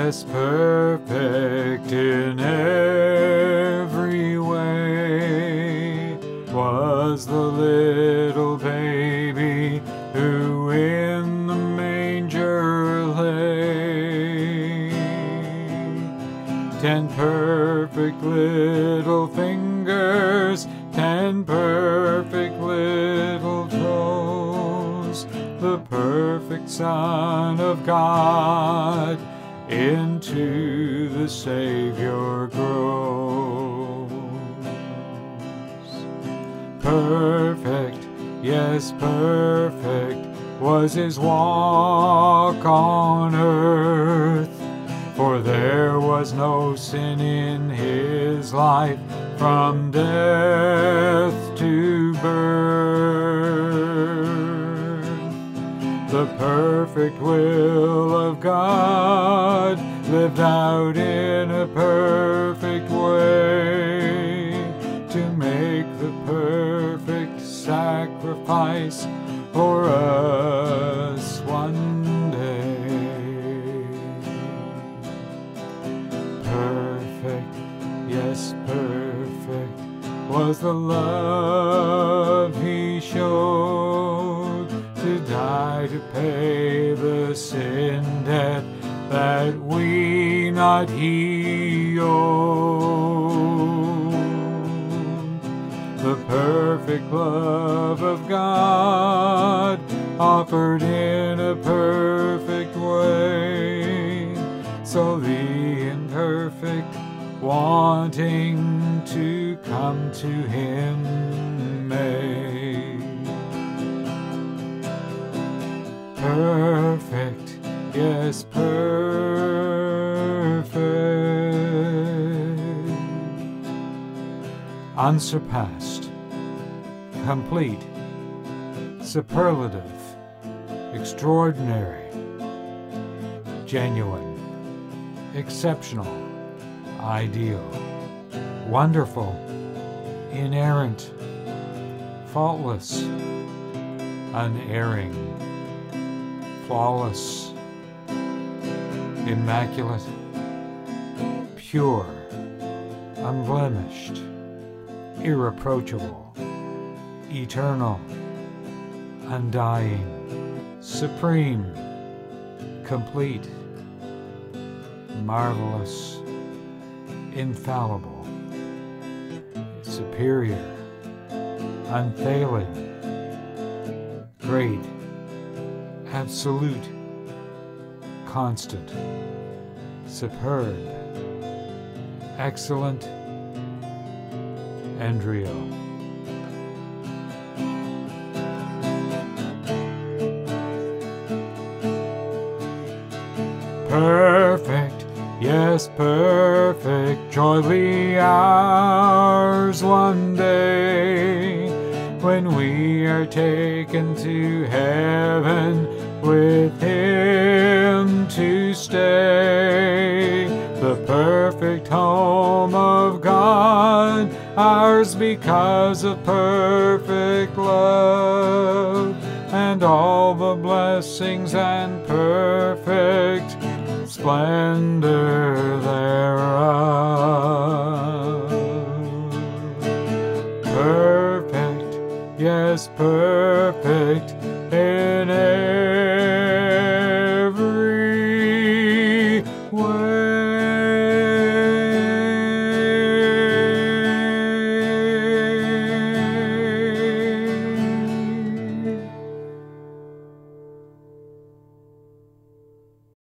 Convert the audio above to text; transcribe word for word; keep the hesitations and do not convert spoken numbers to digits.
yes, perfect in every way, was the little baby who in the manger lay. Ten perfect little fingers, ten perfect little toes, the perfect Son of God into the Savior grows. Perfect, yes, perfect was his walk on earth, for there was no sin in his life from death to birth. The perfect will of God lived out in a perfect way to make the perfect sacrifice for us one day. Perfect, yes, perfect was the love he showed to die to pay the sin debt that we not he owed. The perfect love of God offered in a perfect way, so the imperfect wanting to come to him may. Perfect, yes, perfect, unsurpassed, complete, superlative, extraordinary, genuine, exceptional, ideal, wonderful, inerrant, faultless, unerring, flawless, immaculate, pure, unblemished, irreproachable, eternal, undying, supreme, complete, marvelous, infallible, superior, unfailing, great, absolute, constant, superb, excellent, and real. Perfect, yes, perfect, joyfully ours one day, when we are taken to heaven with him to stay. The perfect home of God, ours because of perfect love, and all the blessings and perfect splendor thereof. Perfect, yes, perfect in every way.